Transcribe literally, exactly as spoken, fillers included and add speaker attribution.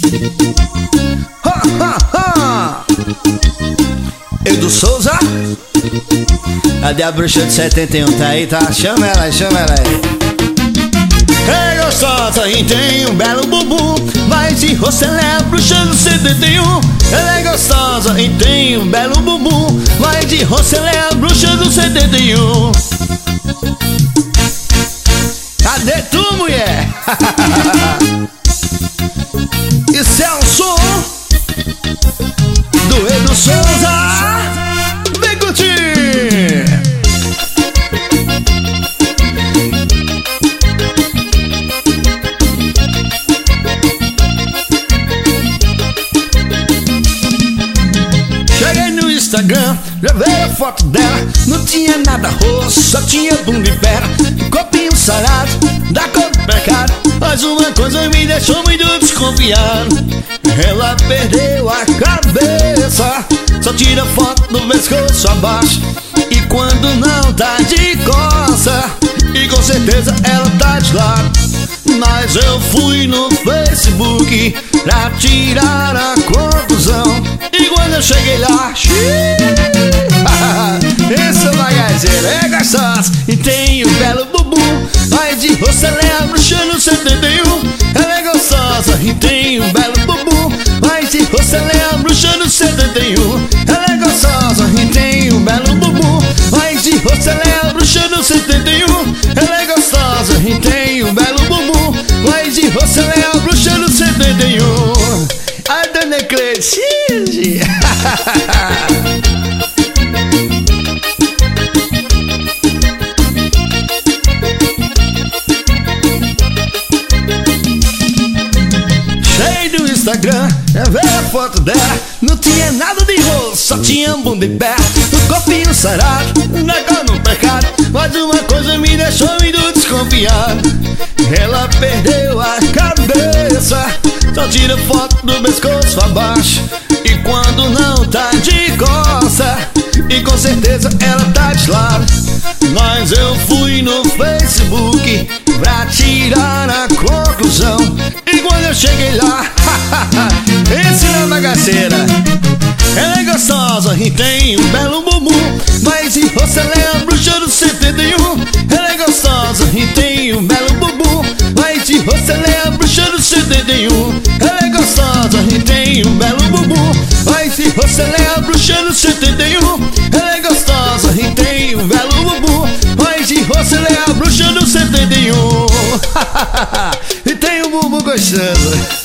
Speaker 1: Ha, ha, ha. Edu Souza, cadê a bruxa de setenta e um? Tá aí, tá? Chama ela aí, chama ela aí. É gostosa e tem um belo bumbum, vai de Rocelé, bruxa do setenta e um. Ela é gostosa e tem um belo bumbum, vai de Rocelé, bruxa do setenta e um. Cadê tu, mulher? Isso é um som do Edu Souza. Vem curtir. Cheguei no Instagram, levei a foto dela. Não tinha nada rosto, só tinha bunda e perna, corpinho sarado, da cor do mercado. Mas uma coisa me deixou muito desconfiado: ela perdeu a cabeça, só tira foto do pescoço abaixo, e quando não tá de costa, e com certeza ela tá de lado. Mas eu fui no Facebook pra tirar a conclusão, e quando eu cheguei lá, essa bagaceira é gostosa e tem um belo bumbum, vai de Rocelé, bruxa no setenta e um. Ela é gostosa e tem um belo bumbum, vai de Rocelé, bruxa no setenta e um. Ela é gostosa e tem um belo bumbum, vai de Rocelé, bruxa no setenta e um. Ela é gostosa e tem um belo bumbum, vai de Rocelé, bruxa no setenta e um. A dona Cleide. Cheio do Instagram, eu vi a foto dela. Não tinha nada de rosto, só tinha bunda e pé, o corpinho sarado, negócio no mercado. Mas uma coisa me deixou muito desconfiado: ela perdeu a cabeça, só tira foto do pescoço abaixo, e quando não tá de costa, e com certeza ela tá de lado. Mas eu fui no Facebook pra tirar a conclusão, e quando eu cheguei lá, esse não é bagaceira. Ela é gostosa e tem um belo bumbum, mas de Rocelé, bruxa do setenta e um. Ela é gostosa e tem um belo bumbum, mas de Rocelé, bruxa do setenta e um. Ela é gostosa e tem um belo bumbum, mas de Rocelé, bruxa do setenta e um. Ela é gostosa e tem um belo bumbum, mas de Rocelé, bruxa do setenta e um. E tem um bumbum gostoso.